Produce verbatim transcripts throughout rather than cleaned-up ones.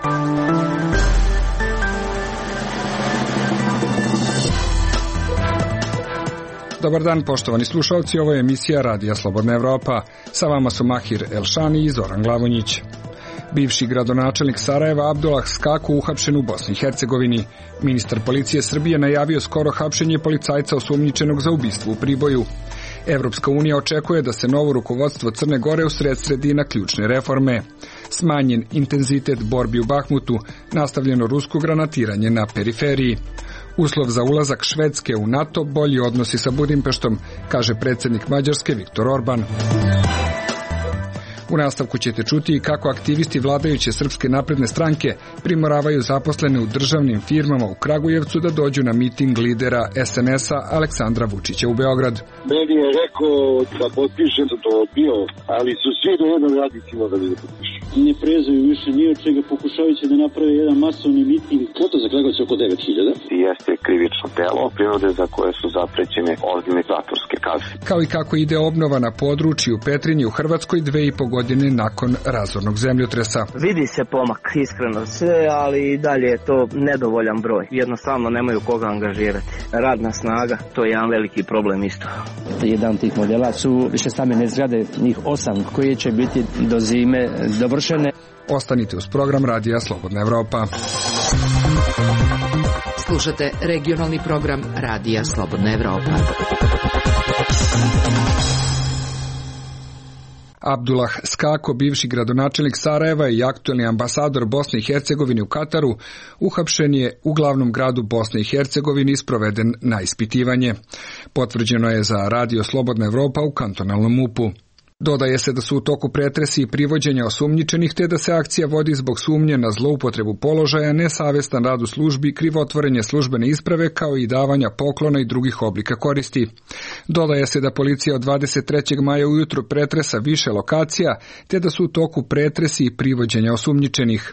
Dobar dan, poštovani slušalci, ovo je emisija Radija Slobodna Evropa. Sa vama su Mahir Elšani i Zoran Glavonjić. Bivši gradonačelnik Sarajeva Abdullah Skako uhapšen u Bosni i Hercegovini. Ministar policije Srbije najavio skoro hapšenje policajca osumnjičenog za ubistvo u Priboju. Evropska unija očekuje da se novo rukovodstvo Crne Gore usredsredi na ključne reforme. Smanjen intenzitet borbi u Bahmutu, nastavljeno rusko granatiranje na periferiji. Uslov za ulazak Švedske u NATO, bolji odnosi sa Budimpeštom, kaže predsjednik Mađarske Viktor Orban. U nastavku ćete čuti kako aktivisti vladajuće Srpske napredne stranke primoravaju zaposlene u državnim firmama u Kragujevcu da dođu na miting lidera es en es a Aleksandra Vučića u Beograd. Meni je rekao da potpišem, da to bio, ali su svi do jednog radnicima da li da potpišu. Ne prezaju više ni od čega, pokušavajući da naprave jedan masovni miting. Kvota za Kragujevac oko devet hiljada. Jeste krivično delo, prinude za koje su zaprećene ozbiljne zatvorske kazne. Kao i kako ide obnova na području Petrinje u Hrvatskoj dve i po godine nakon razornog zemljotresa. Vidi se pomak, iskreno sve, ali i dalje je to nedovoljan broj. Jednostavno nemaju koga angažirati. Radna snaga, to je jedan veliki problem isto. Jedan tih modela su višestambene zgrade, njih osam, koje će biti do zime dovršene. Ostanite uz program Radija Slobodna Evropa. Slušate regionalni program Radija Slobodna Evropa. Abdullah Skako, bivši gradonačelnik Sarajeva i aktuelni ambasador Bosne i Hercegovine u Kataru, uhapšen je u glavnom gradu Bosne i Hercegovine i sproveden na ispitivanje. Potvrđeno je za Radio Slobodna Evropa u kantonalnom MUP-u. Dodaje se da su u toku pretresi i privođenja osumnjičenih, te da se akcija vodi zbog sumnje na zloupotrebu položaja, nesavestan rad u službi, krivotvorenje službene isprave kao i davanja poklona i drugih oblika koristi. Dodaje se da policija od dvadeset trećeg maja ujutro pretresa više lokacija, te da su u toku pretresi i privođenja osumnjičenih.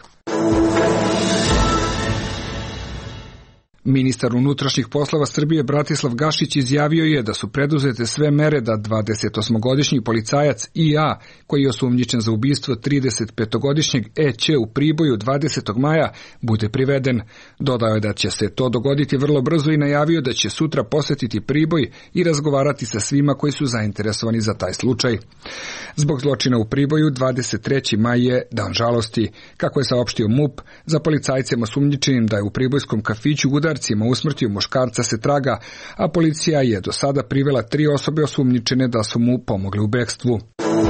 Ministar unutrašnjih poslova Srbije Bratislav Gašić izjavio je da su preduzete sve mere da dvadesetosmogodišnji policajac I A, koji je osumnjičen za ubistvo tridesetpetogodišnjeg E Ć u Priboju dvadesetog maja, bude priveden. Dodao je da će se to dogoditi vrlo brzo i najavio da će sutra posjetiti Priboj i razgovarati sa svima koji su zainteresovani za taj slučaj. Zbog zločina u Priboju dvadeset treći maj je dan žalosti. Kako je saopštio MUP, za policajcem osumnjičenim da je u pribojskom kafiću udar usmrtio muškarca se traga, a policija je do sada privela tri osobe osumnjičene da su mu pomogli u bekstvu.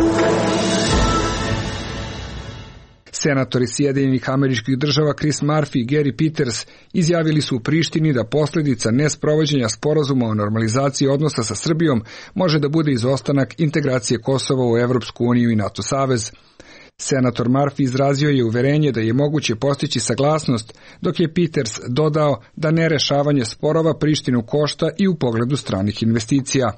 Senatori Sjedinjenih Američkih Država Chris Murphy i Gary Peters izjavili su u Prištini da posljedica nesprovođenja sporazuma o normalizaciji odnosa sa Srbijom može da bude izostanak integracije Kosova u Evropsku uniju i NATO savez. Senator Murphy izrazio je uverenje da je moguće postići saglasnost, dok je Peters dodao da nerešavanje sporova Prištinu košta i u pogledu stranih investicija.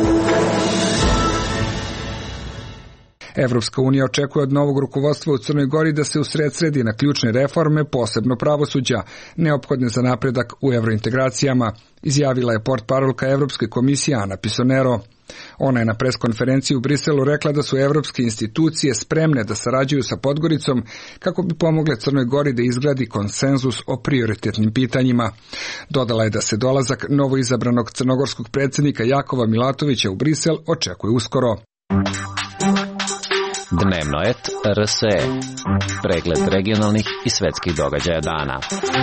Evropska unija očekuje od novog rukovodstva u Crnoj Gori da se usredsredi na ključne reforme, posebno pravosuđa, neophodne za napredak u evrointegracijama, izjavila je portparolka Evropske komisije Ana Pisonero. Ona je na preskonferenciji u Briselu rekla da su evropske institucije spremne da sarađuju sa Podgoricom kako bi pomogle Crnoj Gori da izgradi konsenzus o prioritetnim pitanjima. Dodala je da se dolazak novoizabranog crnogorskog predsjednika Jakova Milatovića u Brisel očekuje uskoro. Dnevnoet R S E. Pregled regionalnih i svetskih događaja dana.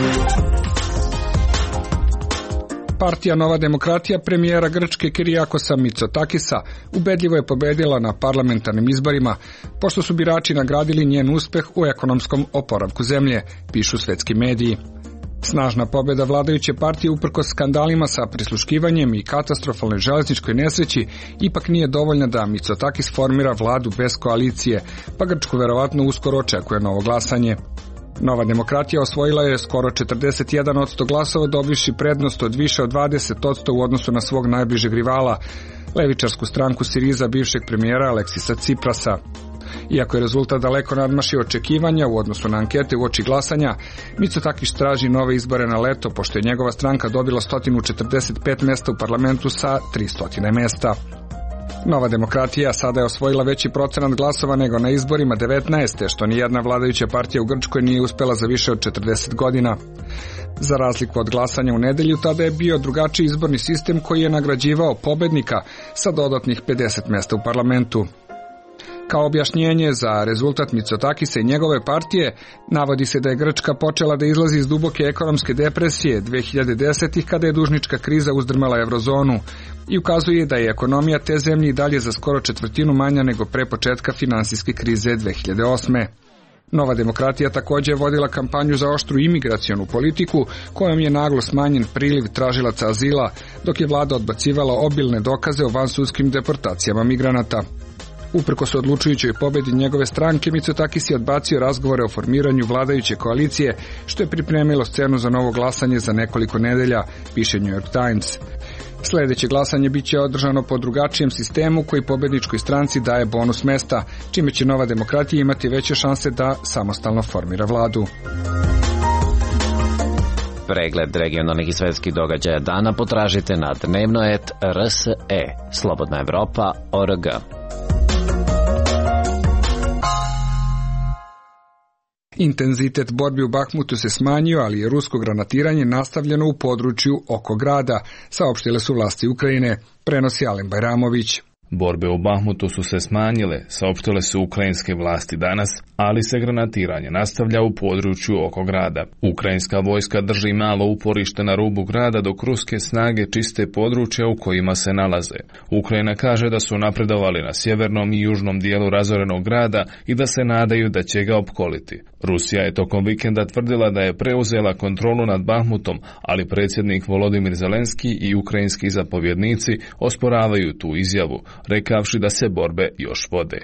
Partija Nova demokratija premijera Grčke Kirijakosa Mitsotakisa ubedljivo je pobedila na parlamentarnim izborima, pošto su birači nagradili njen uspeh u ekonomskom oporavku zemlje, pišu svetski mediji. Snažna pobjeda vladajuće partije uprkos skandalima sa prisluškivanjem i katastrofalnoj železničkoj nesreći ipak nije dovoljna da Mitsotakis formira vladu bez koalicije, pa Grčku verovatno uskoro očekuje novo glasanje. Nova demokratija osvojila je skoro četrdeset jedan posto glasova, dobivši prednost od više od dvadeset posto u odnosu na svog najbližeg rivala, levičarsku stranku Siriza bivšeg premijera Aleksisa Ciprasa. Iako je rezultat daleko nadmašio očekivanja u odnosu na ankete uoči glasanja, Mitsotakis traži nove izbore na leto, pošto je njegova stranka dobila sto četrdeset pet mesta u parlamentu sa tristo mesta. Nova demokratija sada je osvojila veći procenat glasova nego na izborima devetnaeste, što nijedna vladajuća partija u Grčkoj nije uspela za više od četrdeset godina. Za razliku od glasanja u nedelju, tada je bio drugačiji izborni sistem koji je nagrađivao pobednika sa dodatnih pedeset mesta u parlamentu. Kao objašnjenje za rezultat Mitsotakisa i njegove partije, navodi se da je Grčka počela da izlazi iz duboke ekonomske depresije dve hiljade desetih kada je dužnička kriza uzdrmala eurozonu i ukazuje da je ekonomija te zemlje i dalje za skoro četvrtinu manja nego pre početka finansijske krize dve hiljade osme. Nova demokratija također je vodila kampanju za oštru imigracionu politiku kojom je naglo smanjen priliv tražilaca azila, dok je vlada odbacivala obilne dokaze o vansudskim deportacijama migranata. Uprkos odlučujućoj pobedi njegove stranke, Mitsotakis je odbacio razgovore o formiranju vladajuće koalicije, što je pripremilo scenu za novo glasanje za nekoliko nedelja, piše New York Times. Sljedeće glasanje bit će održano po drugačijem sistemu koji pobedničkoj stranci daje bonus mesta, čime će Nova demokratija imati veće šanse da samostalno formira vladu. Pregled regionalnih i svetskih događaja dana potražite na dnevnoet R S E, Slobodna Evropa, O R G. Intenzitet borbi u Bahmutu se smanjio, ali je rusko granatiranje nastavljeno u području oko grada, saopštile su vlasti Ukrajine, prenosi Alen Bajramović. Borbe u Bahmutu su se smanjile, saopštile su ukrajinske vlasti danas, ali se granatiranje nastavlja u području oko grada. Ukrajinska vojska drži malo uporište na rubu grada dok ruske snage čiste područja u kojima se nalaze. Ukrajina kaže da su napredovali na sjevernom i južnom dijelu razorenog grada i da se nadaju da će ga opkoliti. Rusija je tokom vikenda tvrdila da je preuzela kontrolu nad Bahmutom, ali predsjednik Volodimir Zelenski i ukrajinski zapovjednici osporavaju tu izjavu, rekavši da se borbe još vode.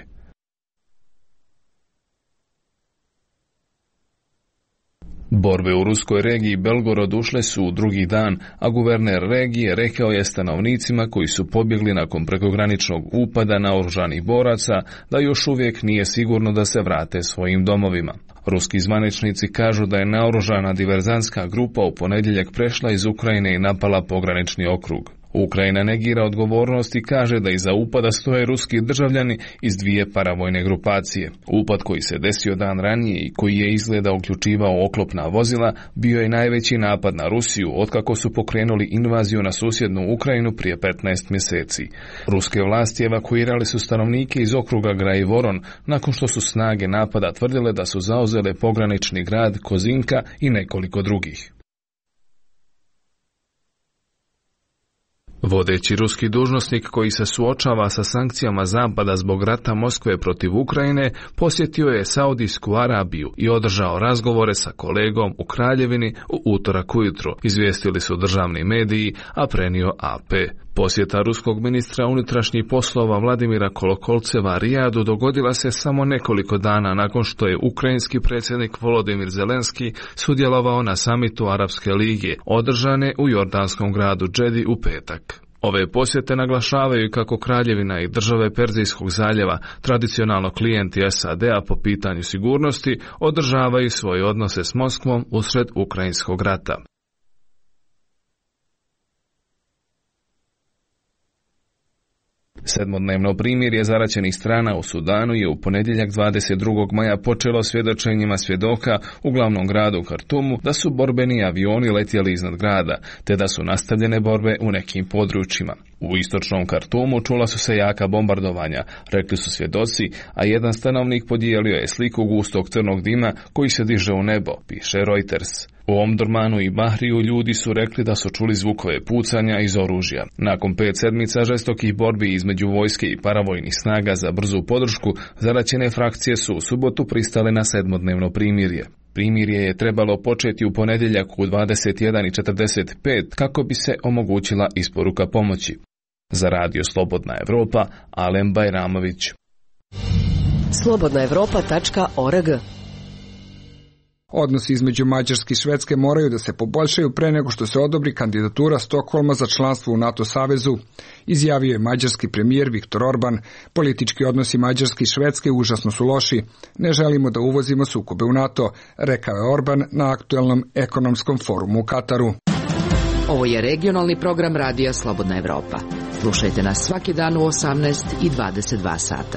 Borbe u ruskoj regiji Belgorod ušle su u drugi dan, a guverner regije rekao je stanovnicima koji su pobjegli nakon prekograničnog upada naoružanih boraca da još uvijek nije sigurno da se vrate svojim domovima. Ruski zvaničnici kažu da je naoružana diverzantska grupa u ponedjeljak prešla iz Ukrajine i napala pogranični okrug. Ukrajina negira odgovornost i kaže da iza upada stoje ruski državljani iz dvije paravojne grupacije. Upad koji se desio dan ranije i koji je izgleda uključivao oklopna vozila bio je najveći napad na Rusiju otkako su pokrenuli invaziju na susjednu Ukrajinu prije petnaest mjeseci. Ruske vlasti evakuirali su stanovnike iz okruga Graivoron nakon što su snage napada tvrdile da su zauzele pogranični grad Kozinka i nekoliko drugih. Vodeći ruski dužnosnik koji se suočava sa sankcijama Zapada zbog rata Moskve protiv Ukrajine posjetio je Saudijsku Arabiju i održao razgovore sa kolegom u Kraljevini u utorak ujutro, izvijestili su državni mediji, a prenio A P. Posjeta ruskog ministra unutrašnjih poslova Vladimira Kolokolceva Rijadu dogodila se samo nekoliko dana nakon što je ukrajinski predsjednik Volodimir Zelenski sudjelovao na samitu Arapske lige, održane u jordanskom gradu Džedi u petak. Ove posjete naglašavaju kako Kraljevina i države Perzijskog zaljeva, tradicionalno klijenti S A D-a po pitanju sigurnosti, održavaju svoje odnose s Moskvom usred ukrajinskog rata. Sedmodnevno primirje zaraćenih strana u Sudanu je u ponedjeljak dvadeset drugog maja počelo svjedočenjima svjedoka u glavnom gradu Kartumu da su borbeni avioni letjeli iznad grada, te da su nastavljene borbe u nekim područjima. U istočnom Kartumu čula su se jaka bombardovanja, rekli su svjedoci, a jedan stanovnik podijelio je sliku gustog crnog dima koji se diže u nebo, piše Reuters. U Omdurmanu i Bahriju ljudi su rekli da su čuli zvukove pucanja iz oružja. Nakon pet sedmica žestokih borbi između vojske i paravojnih snaga za brzu podršku, zaraćene frakcije su u subotu pristale na sedmodnevno primirje. Primirje je trebalo početi u ponedjeljak u dvadeset jedan i četrdeset pet kako bi se omogućila isporuka pomoći. Za radio Slobodna Evropa, Alen Bajramović. slobodna evropa tačka org. Odnosi između Mađarske i Švedske moraju da se poboljšaju pre nego što se odobri kandidatura Stokholma za članstvo u NATO savezu, izjavio je mađarski premijer Viktor Orban. Politički odnosi Mađarske i Švedske užasno su loši. Ne želimo da uvozimo sukobe u NATO, rekao je Orban na aktuelnom ekonomskom forumu u Kataru. Ovo je regionalni program radija Slobodna Evropa. Slušajte nas svaki dan u osamnaest i dvadeset dva sata.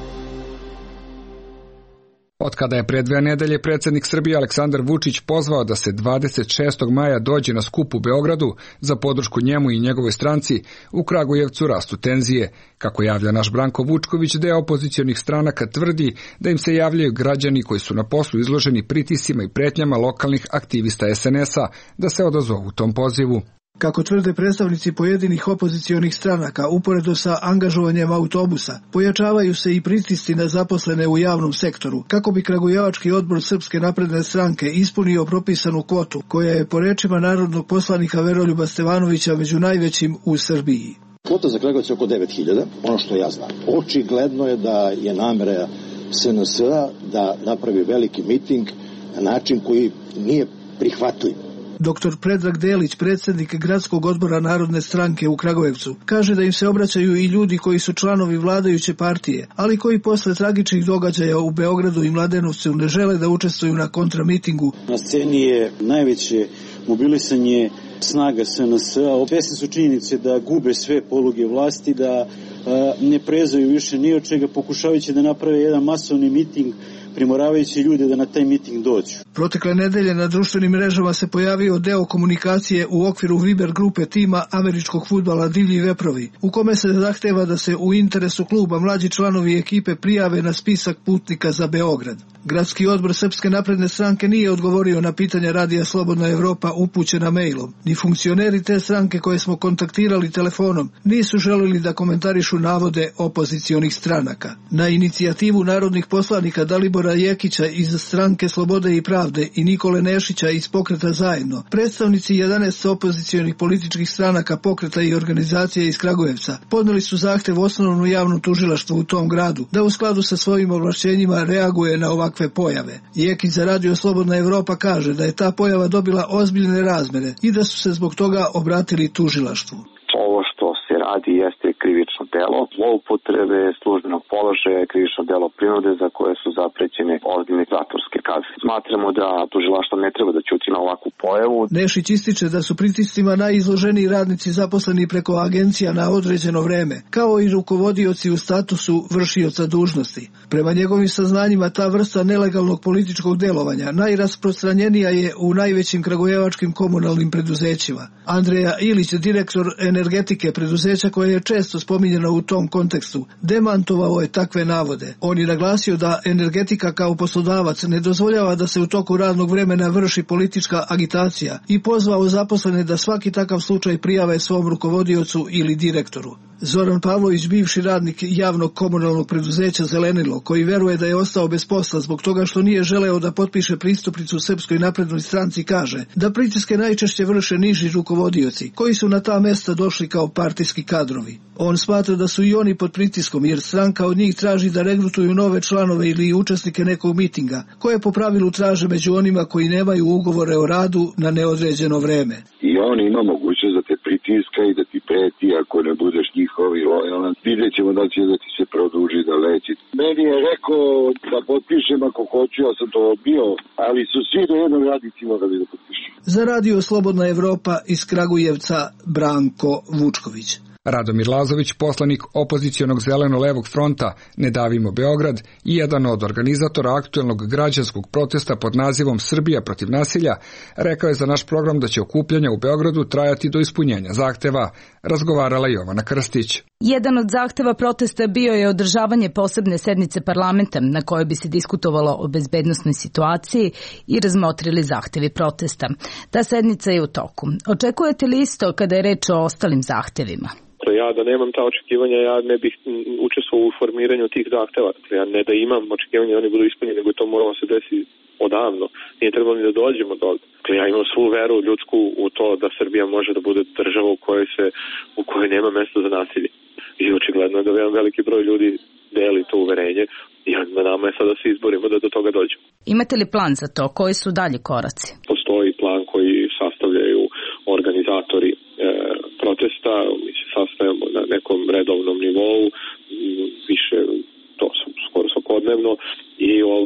Od kada je pre dve nedelje predsjednik Srbije Aleksandar Vučić pozvao da se dvadeset šestog maja dođe na skup u Beogradu za podršku njemu i njegovoj stranci, u Kragujevcu rastu tenzije. Kako javlja naš Branko Vučković, deo opozicionih stranaka tvrdi da im se javljaju građani koji su na poslu izloženi pritiscima i pretnjama lokalnih aktivista es en es a da se odazovu tom pozivu. Kako tvrde predstavnici pojedinih opozicionih stranaka, uporedo sa angažovanjem autobusa, pojačavaju se i pritisci na zaposlene u javnom sektoru, kako bi Kragujevački odbor Srpske napredne stranke ispunio propisanu kvotu, koja je po rečima narodnog poslanika Veroljuba Stevanovića među najvećim u Srbiji. Kvota za Kragujevac je oko devet hiljada, ono što ja znam. Očigledno je da je namera es en es a da napravi veliki miting na način koji nije prihvatljiv. Doktor Predrag Delić, predsjednik Gradskog odbora Narodne stranke u Kragujevcu, kaže da im se obraćaju i ljudi koji su članovi vladajuće partije, ali koji posle tragičnih događaja u Beogradu i Mladenovcu ne žele da učestvuju na kontramitingu. Na sceni je najveće mobilisanje snaga es en es a. Svesni su činjenice da gube sve poluge vlasti, da a, ne prezaju više ni od čega, pokušavajući da naprave jedan masovni miting, primoravajući ljude da na taj miting dođu. Protekle nedelje na društvenim mrežama se pojavio deo komunikacije u okviru Viber grupe tima američkog fudbala Divlji veprovi, u kome se zahteva da se u interesu kluba mlađi članovi ekipe prijave na spisak putnika za Beograd. Gradski odbor Srpske napredne stranke nije odgovorio na pitanja Radija Slobodna Evropa upućena mailom. Ni funkcioneri te stranke koje smo kontaktirali telefonom nisu želeli da komentarišu navode opozicionih stranaka. Na inicijativu narodnih poslanika Dalibora Jekića iz stranke Slobode i pravde i Nikole Nešića iz pokreta Zajedno, predstavnici jedanaest opozicionih političkih stranaka, pokreta i organizacije iz Kragujevca podneli su zahtev osnovnom javnom tužilaštvu u tom gradu da u skladu sa svojim ovlašćenjima reaguje na ovakve pojave. Jekić za Radio Slobodna Evropa kaže da je ta pojava dobila ozbiljne razmere i da su se zbog toga obratili tužilaštvu. Ovo što se radi jeste krivično delo zloupotrebe službenog položaja, krivično delo prinude za koje su zaprećene ozbiljne zatvorske kazne. Smatramo da tužilaštvo ne treba da ćuti na ovakvu pojavu. Nešić ističe da su pritiscima najizloženiji radnici zaposleni preko agencija na određeno vreme, kao i rukovodioci u statusu vršioca dužnosti. Prema njegovim saznanjima ta vrsta nelegalnog političkog delovanja najrasprostranjenija je u najvećim kragujevačkim komunalnim preduzećima. Andreja Ilić, direktor energetike preduzeća koje je često spominjeno u tom kontekstu, demantovao je takve navode. On je naglasio da energetika kao poslodavac ne dozvoljava da se u toku radnog vremena vrši politička agitacija i pozvao zaposlene da svaki takav slučaj prijave svom rukovodiocu ili direktoru. Zoran Pavlović, bivši radnik javnog komunalnog preduzeća Zelenilo, koji veruje da je ostao bez posla zbog toga što nije želeo da potpiše pristupnicu Srpskoj naprednoj stranci, kaže da pritiske najčešće vrše niži rukovodioci, koji su na ta mesta došli kao partijski kadrovi. On smatra da su i oni pod pritiskom, jer stranka od njih traži da regrutuju nove članove ili učesnike nekog mitinga, koje po pravilu traže među onima koji nemaju ugovore o radu na neodređeno vreme. I on ima mogućnost da te pritiska i da ti preti ako ne budeš njihovi lojalan. Vidjet ćemo da će da ti se produži da leći. Meni je rekao da potpišem ako hoću, ja sam to odbio, ali su svi do jednog radnici morali da potpišu. Za Radio Slobodna Evropa iz Kragujevca, Branko Vučković. Radomir Lazović, poslanik opozicionog zeleno-levog fronta Ne davimo Beograd i jedan od organizatora aktuelnog građanskog protesta pod nazivom Srbija protiv nasilja, rekao je za naš program da će okupljanja u Beogradu trajati do ispunjenja zahteva. Razgovarala Jovana Krstić. Jedan od zahteva protesta bio je održavanje posebne sednice parlamenta na kojoj bi se diskutovalo o bezbednosnoj situaciji i razmotrili zahtevi protesta. Ta sednica je u toku. Očekujete li isto kada je reč o ostalim zahtevima? Ja da nemam ta očekivanja, ja ne bih učestvovao u formiranju tih zahteva. Ja ne da imam očekivanja da oni budu ispunjeni, nego to moramo se desiti odavno. Nije trebalo ni da dođemo do ovdje. Ja imam svu veru ljudsku u to da Srbija može da bude država u kojoj se u kojoj nema mesta za nasilje. I očigledno je da jedan veliki broj ljudi deli to uverenje i na nama je sad da se izborimo da do toga dođemo. Imate li plan za to? Koji su dalje koraci? Postoji plan koji sastavljaju organizatori e, protesta, mi se sastavljamo na nekom redovnom nivou, više, to su skoro svakodnevno, i ovaj,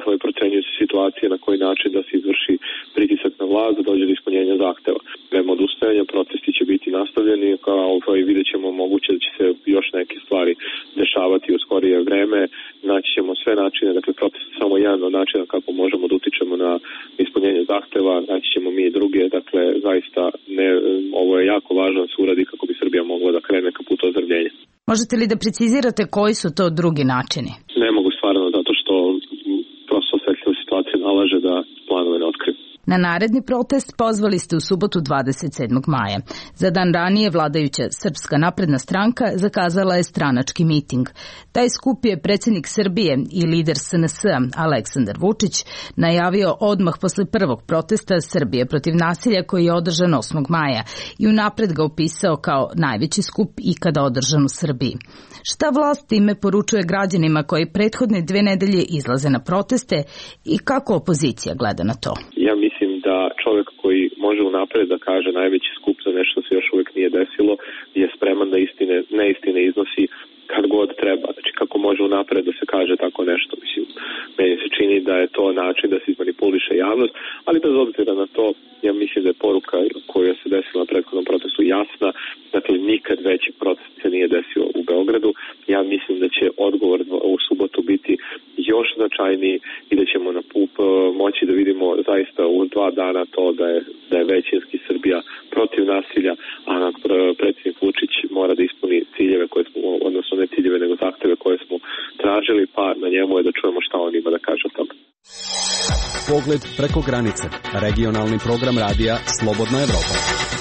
ovaj, procenjuju se situacije na koji način da se izvrši pritisak na vlast da dođe do ispunjenja zahteva. Nema odustajanja, protesti će biti nastavljeni, kao ovaj, vidjet ćemo moguće da će se još neke stvari dešavati u skorije vreme, naći ćemo sve načine, dakle protest je samo jedan od načina kako možemo da utičemo na ispunjenje zahteva, naći ćemo mi i druge, dakle zaista ne, ovo je jako važno da se uradi kako bi Srbija mogla da krene ka putu ozdravljenja. Možete li da precizirate koji su to drugi načini? Ne mogu stvarno, zato što prosto osjetljiva situacija nalaže da planove ne otkriju. Na naredni protest pozvali ste u subotu dvadeset sedmog maja. Za dan ranije vladajuća Srpska napredna stranka zakazala je stranački miting. Taj skup je predsjednik Srbije i lider S N S-a Aleksandar Vučić najavio odmah posle prvog protesta Srbije protiv nasilja koji je održan osmog maja i unapred ga opisao kao najveći skup ikada održan u Srbiji. Šta vlast time poručuje građanima koji prethodne dve nedelje izlaze na proteste i kako opozicija gleda na to? Ja mislim da čovjek koji može unapred da kaže najveći skup za nešto se još uvijek nije desilo je spreman da istine, neistine iznosi kad god treba. Znači kako može unapred da se kaže tako nešto. Mislim, meni se čini da je to način da se izmanipuliše javnost, ali bez obzira na to, ja mislim da je poruka koja se desila na prethodnom protestu jasna. Dakle, nikad veći protest se nije desio u Beogradu. Ja mislim da će odgovor u subotu biti još značajniji i da ćemo na pup moći da vidimo zaista u dva dana to da je, da je većinski Srbija protiv nasilja, a predsjednik Vučić mora da ispuni ciljeve koje smo, odnosno ne ciljeve, nego zahteve koje smo tražili, pa na njemu je da čujemo šta on ima da kaže o tome. Pogled preko granice. Regionalni program radija Slobodna Evropa.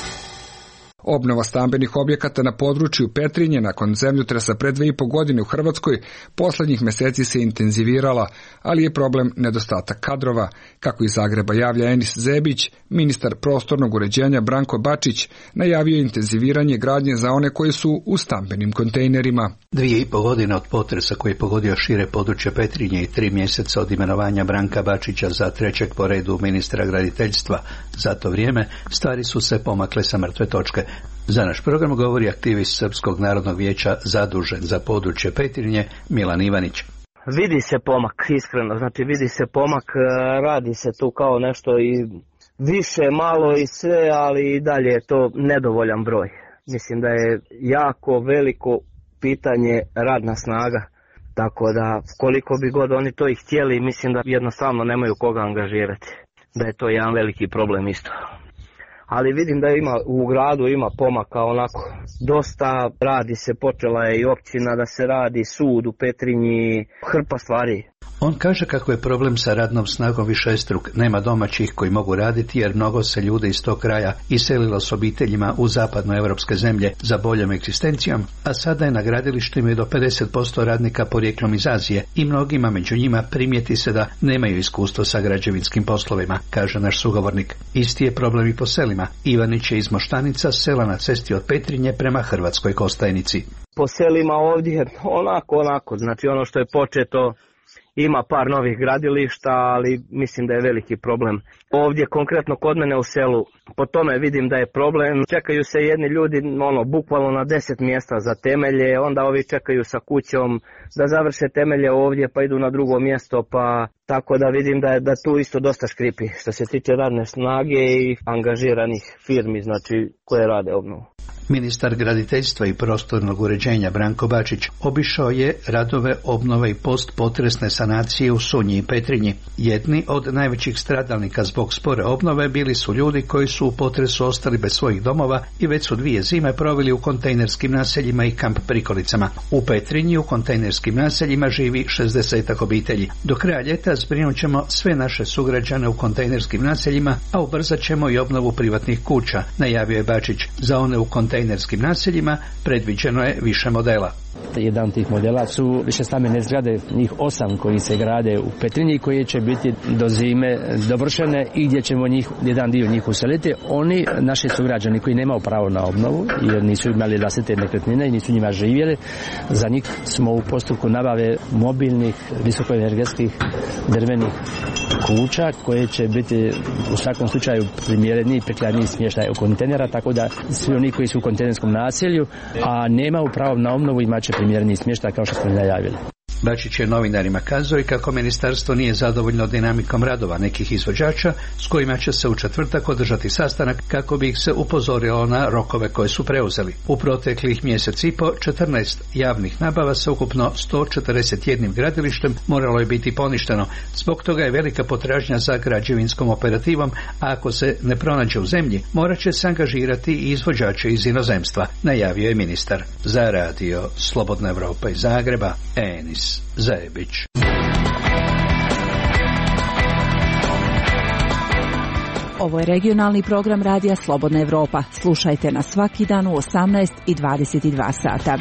Obnova stambenih objekata na području Petrinje nakon zemljotresa pre dve i po godine u Hrvatskoj poslednjih meseci se intenzivirala, ali je problem nedostatak kadrova. Kako iz Zagreba javlja Enis Zebić, ministar prostornog uređenja Branko Bačić najavio intenziviranje gradnje za one koji su u stambenim kontejnerima. Dvije i po godine od potresa koji je pogodio šire područje Petrinje i tri mjeseca od imenovanja Branka Bačića za trećeg po redu ministra graditeljstva. Za to vrijeme stvari su se pomakle sa mrtve točke. Za naš program govori aktivist Srpskog narodnog vijeća zadužen za područje Petrinje Milan Ivanić. Vidi se pomak, iskreno, znači vidi se pomak, radi se tu kao nešto i više, malo i sve, ali i dalje je to nedovoljan broj. Mislim da je jako veliko pitanje radna snaga, tako da koliko bi god oni to i htjeli, mislim da jednostavno nemaju koga angažirati, da je to jedan veliki problem isto. Ali vidim da ima u gradu ima pomaka onako. Dosta radi se, počela je i općina da se radi, sud u Petrinji, hrpa stvari. On kaže kako je problem sa radnom snagom višestruk. Nema domaćih koji mogu raditi jer mnogo se ljudi iz tog kraja iselilo s obiteljima u zapadnoevropske zemlje za boljom egzistencijom, a sada je na gradilištima i do pedeset posto radnika porijeklom iz Azije i mnogima među njima primijeti se da nemaju iskustvo sa građevinskim poslovima, kaže naš sugovornik. Isti je problem i po selima. Ivanić je iz Moštanica, sela na cesti od Petrinje prema Hrvatskoj Kostajnici. Po selima ovdje onako, onako, znači ono što je početo. Ima par novih gradilišta, ali mislim da je veliki problem. Ovdje konkretno kod mene u selu, po tome vidim da je problem. Čekaju se jedni ljudi ono bukvalno na deset mjesta za temelje, onda ovi čekaju sa kućom da završe temelje ovdje pa idu na drugo mjesto, pa tako da vidim da je da tu isto dosta škripi što se tiče radne snage i angažiranih firmi, znači koje rade obnovu. Ministar graditeljstva i prostornog uređenja Branko Bačić obišao je radove obnove i postpotresne sanacije u Sunji i Petrinji. Jedni od najvećih stradalnika zbog spore obnove bili su ljudi koji su u potresu ostali bez svojih domova i već su dvije zime proveli u kontejnerskim naseljima i kamp prikolicama. U Petrinji u kontejnerskim naseljima živi šezdesetak obitelji. Do kraja ljeta zbrinut ćemo sve naše sugrađane u kontejnerskim naseljima, a ubrzat ćemo i obnovu privatnih kuća, najavio je Bačić. Za one u kontejnerskim naseljima predviđeno je više modela. Jedan od tih modela su višestambene zgrade, njih osam koji se grade u Petrinji, koje će biti do zime dovršene i gdje ćemo njih, jedan dio njih useliti. Oni, naši sugrađani koji nemaju pravo na obnovu jer nisu imali vlastite nekretnine i nisu njima živjeli, za njih smo u postupku nabave mobilnih visokoenergetskih drvenih kuća koje će biti u svakom slučaju primjereniji i prikladniji smještaj u kontejnera, tako da svi oni koji su u kontejnerskom naselju, a nemaju pravo na obnovu, imat će primjereniji smještaj kao što smo najavili. Bačić je novinarima kazao i kako ministarstvo nije zadovoljno dinamikom radova nekih izvođača s kojima će se u četvrtak održati sastanak kako bi ih se upozorilo na rokove koje su preuzeli. U proteklih mjesec i po četrnaest javnih nabava sa ukupno sto četrdeset jedan gradilištem moralo je biti poništeno. Zbog toga je velika potražnja za građevinskom operativom, a ako se ne pronađe u zemlji, morat će se angažirati i izvođače iz inozemstva, najavio je ministar. Za radio Slobodna Evropa iz Zagreba, Enis Zajebić. Ovo je regionalni program radija Slobodna Evropa. Slušajte nas svaki dan u osamnaest i dvadeset dva sata.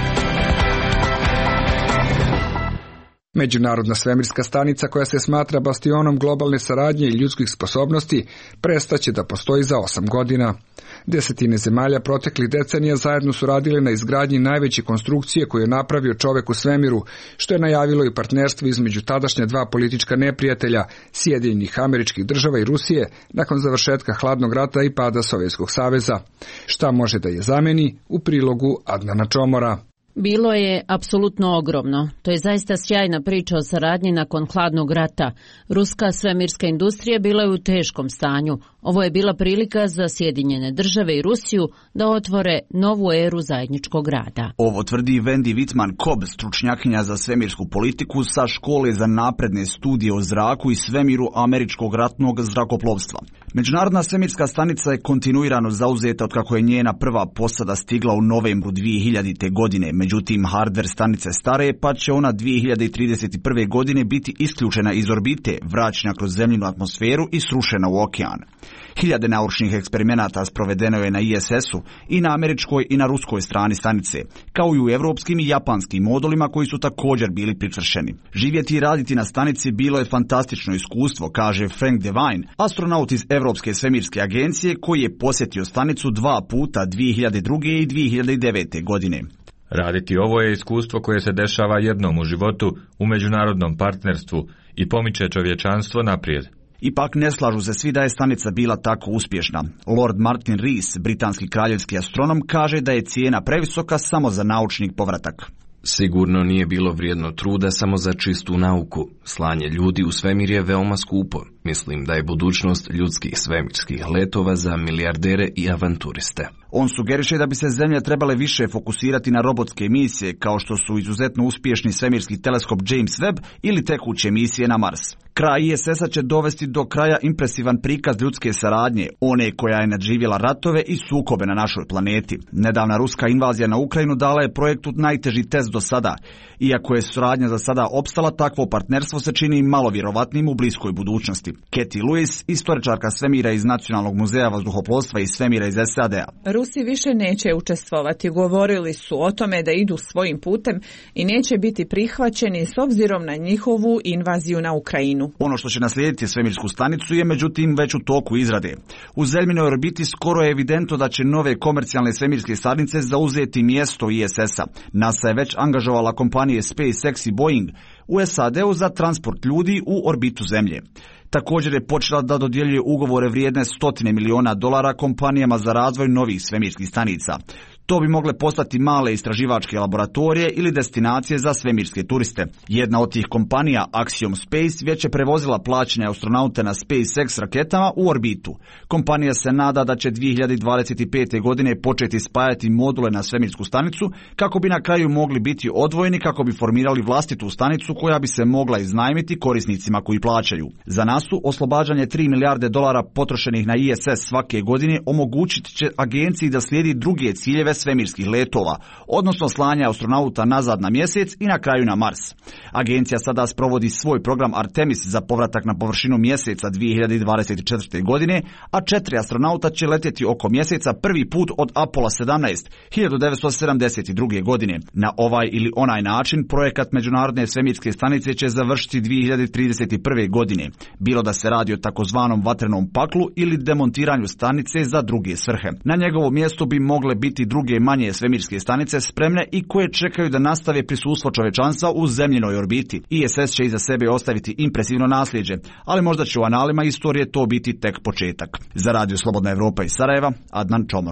Međunarodna svemirska stanica, koja se smatra bastionom globalne saradnje i ljudskih sposobnosti, prestaće da postoji za osam godina. Desetine zemalja proteklih decenija zajedno su radile na izgradnji najveće konstrukcije koju je napravio čovek u svemiru, što je najavilo i partnerstvo između tadašnja dva politička neprijatelja, Sjedinjenih Američkih Država i Rusije, nakon završetka hladnog rata i pada Sovjetskog saveza. Šta može da je zameni? U prilogu Adnana Čomora. Bilo je apsolutno ogromno. To je zaista sjajna priča o saradnji nakon hladnog rata. Ruska svemirska industrija bila je u teškom stanju. Ovo je bila prilika za Sjedinjene Države i Rusiju da otvore novu eru zajedničkog rada. Ovo tvrdi Wendy Wittmann-Kobb, stručnjakinja za svemirsku politiku sa škole za napredne studije o zraku i svemiru američkog ratnog zrakoplovstva. Međunarodna svemirska stanica je kontinuirano zauzeta od kako je njena prva posada stigla u novembru dvije hiljadite. godine. Međutim, hardver stanice stare, pa će ona dvije hiljade trideset prve. godine biti isključena iz orbite, vraćena kroz zemljinu atmosferu i srušena u okean. Hiljade naučnih eksperimenata sprovedeno je na I S S-u i na američkoj i na ruskoj strani stanice, kao i u evropskim i japanskim modulima koji su također bili pričvršeni. Živjeti i raditi na stanici bilo je fantastično iskustvo, kaže Frank Devine, astronaut iz Evropske svemirske agencije koji je posjetio stanicu dva puta dvije hiljade druge. i dvije hiljade devete. godine. Raditi ovo je iskustvo koje se dešava jednom u životu u međunarodnom partnerstvu i pomiče čovječanstvo naprijed. Ipak ne slažu se svi da je stanica bila tako uspješna. Lord Martin Rees, britanski kraljevski astronom, kaže da je cijena previsoka samo za naučni povratak. Sigurno nije bilo vrijedno truda samo za čistu nauku. Slanje ljudi u svemir je veoma skupo. Mislim da je budućnost ljudskih svemirskih letova za milijardere i avanturiste. On sugeriše da bi se zemlje trebale više fokusirati na robotske misije, kao što su izuzetno uspješni svemirski teleskop James Webb ili tekuće misije na Mars. Kraj I S S-a će dovesti do kraja impresivan prikaz ljudske saradnje, one koja je nadživjela ratove i sukobe na našoj planeti. Nedavna ruska invazija na Ukrajinu dala je projektu najteži test do sada. Iako je suradnja za sada opstala, takvo partnerstvo se čini malo vjerovatnim u bliskoj budućnosti. Katie Lewis, istoričarka svemira iz Nacionalnog muzeja vazduhoplovstva i svemira iz S A D-a. Rusi više neće učestvovati. Govorili su o tome da idu svojim putem i neće biti prihvaćeni s obzirom na njihovu invaziju na Ukrajinu. Ono što će naslijediti svemirsku stanicu je međutim već u toku izrade. U zemljinoj orbiti skoro je evidentno da će nove komercijalne svemirske stanice zauzeti mjesto I S S-a. NASA je već angažovala kompanije SpaceX i Boeing u S A D-u za transport ljudi u orbitu Zemlje. Također je počela da dodjeljuje ugovore vrijedne stotine miliona dolara kompanijama za razvoj novih svemirskih stanica. To bi mogle postati male istraživačke laboratorije ili destinacije za svemirske turiste. Jedna od tih kompanija, Axiom Space, već je prevozila plaćene astronaute na SpaceX raketama u orbitu. Kompanija se nada da će dvije hiljade dvadeset pete. godine početi spajati module na svemirsku stanicu, kako bi na kraju mogli biti odvojeni, kako bi formirali vlastitu stanicu koja bi se mogla iznajmiti korisnicima koji plaćaju. Za nasu, oslobađanje tri milijarde dolara potrošenih na I S S svake godine omogućit će agenciji da slijedi druge ciljeve svemirskih letova, odnosno slanja astronauta nazad na mjesec i na kraju na Mars. Agencija sada sprovodi svoj program Artemis za povratak na površinu mjeseca dvije hiljade dvadeset četvrte. godine, a četiri astronauta će letjeti oko mjeseca prvi put od Apollo sedamnaest hiljadu devetsto sedamdeset druge. godine. Na ovaj ili onaj način projekat Međunarodne svemirske stanice će završiti dvije hiljade trideset prve. godine, bilo da se radi o takozvanom vatrenom paklu ili demontiranju stanice za druge svrhe. Na njegovo mjesto bi mogle biti druge manje svemirske stanice spremne i koje čekaju da nastave prisustvo čovečanstva u zemljinoj orbiti. I S S će iza sebe ostaviti impresivno nasljeđe, ali možda će u analima istorije to biti tek početak. Za Radio Slobodna Evropa iz Sarajeva, Adnan Čomor.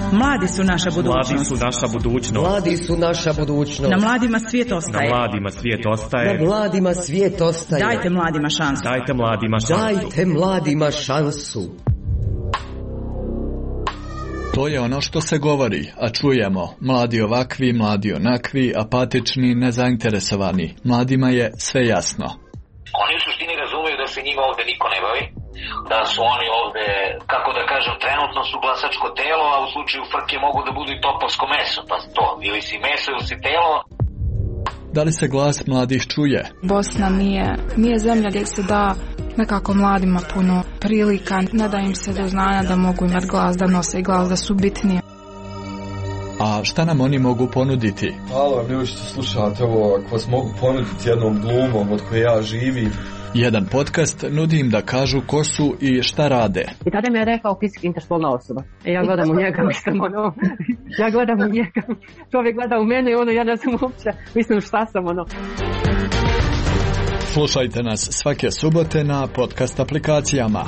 Mladi su naša budućnost. Mladi su naša budućnost. Mladi su naša budućnost. Na mladima svijet ostaje. Na mladima svijet ostaje. Na mladima svijet ostaje. Dajte mladima šansu. Dajte mladima šansu. Dajte mladima šansu. To je ono što se govori, a čujemo. Mladi ovakvi, mladi onakvi, apatični, nezainteresovani. Mladima je sve jasno. Oni u suštini razumeju da se njima ovde niko ne bavi, da su oni ovde, kako da kažem, trenutno su glasačko telo, a u slučaju frke mogu da budu i topovsko meso, pa to, ili si meso ili si telo. Da li se glas mladih čuje? Bosna nije, nije zemlja gdje se da nekako mladima puno prilika, ne da im se do znanja da mogu imati glas, da nose glas, da su bitnije. A šta nam oni mogu ponuditi? Hvala vam ljudi što slušate ovo, ako vas mogu ponuditi jednom glumom od koje ja živim. Jedan podcast nudi im da kažu ko su i šta rade. I tada mi je rekao fizički interspolna osoba. I ja gledam u njega, mislim, ono, ja gledam u njega, čovjek gleda u mene i ono, ja ne znam uopće, mislim šta sam, ono. Slušajte nas svake subote na podcast aplikacijama.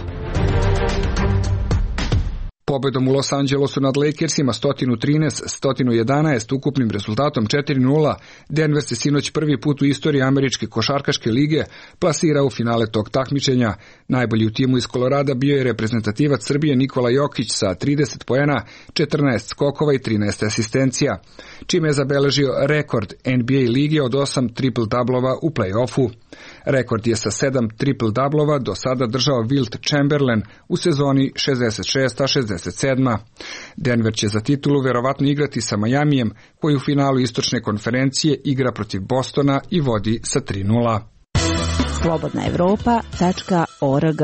Pobedom u Los Angelesu nad Lakersima sto trinaest sto jedanaest ukupnim rezultatom četiri nula, Denver se sinoć prvi put u istoriji američke košarkaške lige plasirao u finale tog takmičenja. Najbolji u timu iz Kolorada bio je reprezentativac Srbije Nikola Jokić sa trideset poena, četrnaest skokova i trinaest asistencija, čime je zabeležio rekord N B A lige od osam triple-doublova u play-offu. Rekord je sa sedam triple-doublova do sada držao Wilt Chamberlain u sezoni šezdeset šest šezdeset sedam. Denver će za titulu verovatno igrati sa Majamijem, koji u finalu istočne konferencije igra protiv Bostona i vodi sa tri nula. slobodna evropa tačka org.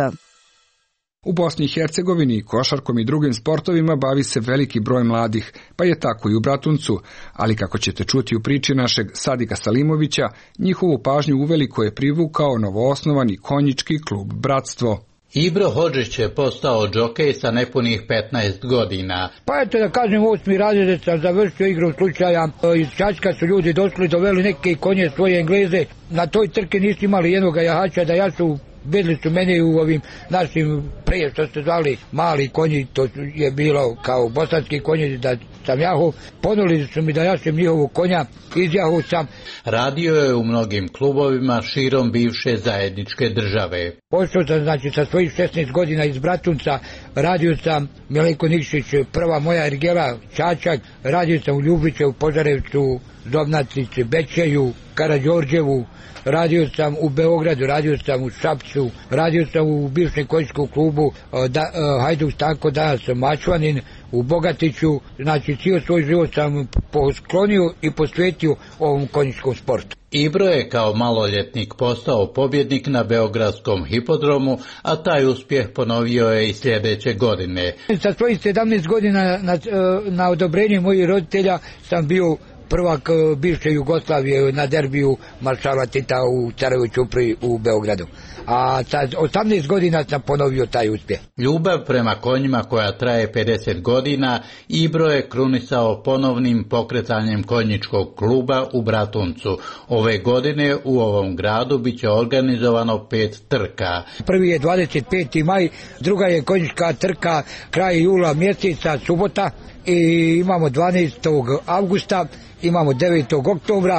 U Bosni i Hercegovini košarkom i drugim sportovima bavi se veliki broj mladih, pa je tako i u Bratuncu, ali kako ćete čuti u priči našeg Sadika Salimovića, njihovu pažnju uveliko je privukao novoosnovani konjički klub Bratstvo. Ibro Hodžić je postao džokej sa nepunih petnaest godina. Pa eto da kažem, osmi razred sam završio igru slučaja. Iz Čačka su ljudi došli, doveli neke konje svoje Engleze. Na toj trke nisu imali jednoga jahača da ja su vidjeli su mene u ovim našim prije što ste zvali mali konji, to je bilo kao bosanski konji da sam jahov, ponuli su mi da jašem njihovu konja, izjahov sam. Radio je u mnogim klubovima širom bivše zajedničke države. Pošao sam znači sa svojih šesnaest godina iz Bratunca, radio sam Milenko Nikšić, prva moja ergela, Čačak, radio sam u Ljubiće, u Požarevcu, Zobnacici, Bečeju, Karađorđevu, radio sam u Beogradu, radio sam u Šapcu, radio sam u bivšem konjičkom klubu da, Hajduk Stanko, danas sam Mačvanin, u Bogatiću, znači cijel svoj život sam posklonio i posvetio ovom konjičkom sportu. Ibro je kao maloljetnik postao pobjednik na Beogradskom hipodromu, a taj uspjeh ponovio je i sljedeće godine. Sa svojih sedamnaest godina na, na odobrenje mojih roditelja sam bio prvak bivše Jugoslavije na derbiju maršala Tita u Carevoj Ćupriji u Beogradu. A sa osamnaest godina sam ponovio taj uspjeh. Ljubav prema konjima koja traje pedeset godina, Ibro je krunisao ponovnim pokretanjem konjičkog kluba u Bratuncu. Ove godine u ovom gradu bit će organizovano pet trka. Prvi je dvadeset peti maj, druga je konjička trka kraj jula mjeseca, subota, i imamo dvanaestog avgusta, imamo devetog oktobra,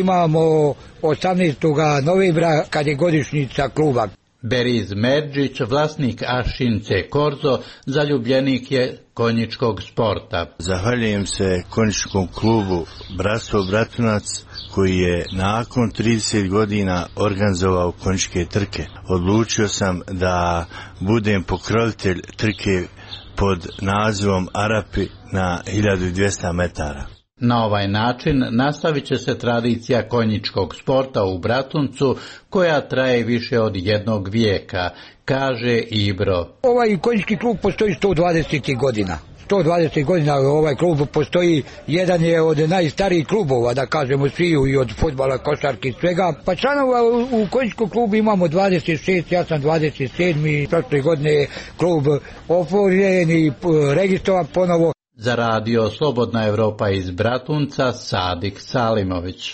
imamo osamnaestog novembra kad je godišnjica kluba. Beriz Merđić, vlasnik Ašince Korzo, zaljubljenik je konjičkog sporta. Zahvaljujem se konjičkom klubu Bratstvo Bratunac koji je nakon trideset godina organizovao konjičke trke. Odlučio sam da budem pokrovitelj trke pod nazivom Arapi na hiljadu dvjesto metara. Na ovaj način nastavit će se tradicija konjičkog sporta u Bratuncu koja traje više od jednog vijeka, kaže Ibro. Ovaj konjički klub postoji sto dvadeset godina. sto dvadeset godina ovaj klub postoji, jedan je od najstarijih klubova, da kažemo svi, i od fudbala, košarke i svega. Pa članova u, u konjičkom klubu imamo dvadeset šest, ja sam dvadeset sedmi. Prošle godine je klub otvoren i registrovan ponovo. Za radio Slobodna Evropa iz Bratunca, Sadik Salimović.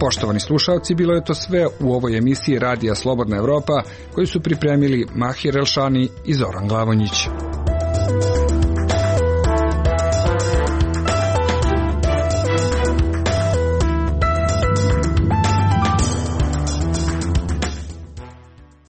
Poštovani slušalci, bilo je to sve u ovoj emisiji Radija Slobodna Evropa koju su pripremili Mahir Elšani i Zoran Glavonjić.